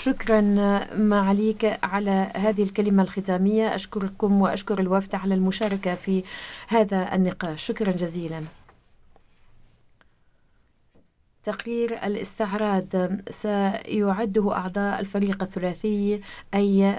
شكرا معاليك على هذه الكلمة الختامية. أشكركم وأشكر الوفد على المشاركة في هذا النقاش. شكرا جزيلا. تقرير الاستعراض سيعده أعضاء الفريق الثلاثي، أي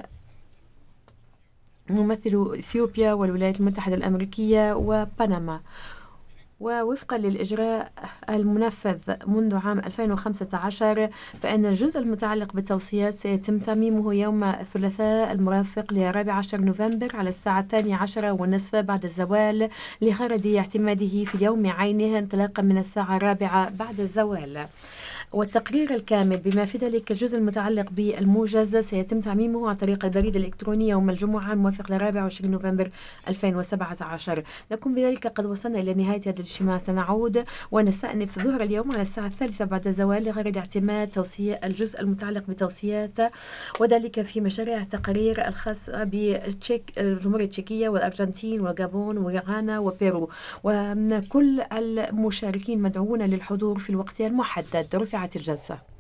ممثل إثيوبيا والولايات المتحدة الأمريكية وبنما، ووفقا للإجراء المنفذ منذ عام 2015 فإن الجزء المتعلق بالتوصيات سيتم تميمه يوم الثلاثاء المرافق ل14 نوفمبر على الساعة 12:30 بعد الزوال، لغرض اعتماده في اليوم عينه انطلاقا من الساعة 4 بعد الزوال. والتقرير الكامل بما في ذلك الجزء المتعلق بالموجز سيتم تعميمه عن طريق البريد الإلكتروني يوم الجمعة الموافق ل 24 نوفمبر 2017. نكون بذلك قد وصلنا إلى نهاية هذا الاجتماع. سنعود ونستأنف ظهر اليوم على الساعة 3 بعد الزوال لغرض اعتماد توصية الجزء المتعلق بتوصيات، وذلك في مشاريع التقارير الخاصة بتشيك الجمهورية التشيكية والأرجنتين وغابون وغانا وبيرو، وكل المشاركين مدعوون للحضور في الوقت المحدد. رفعت الجلسة.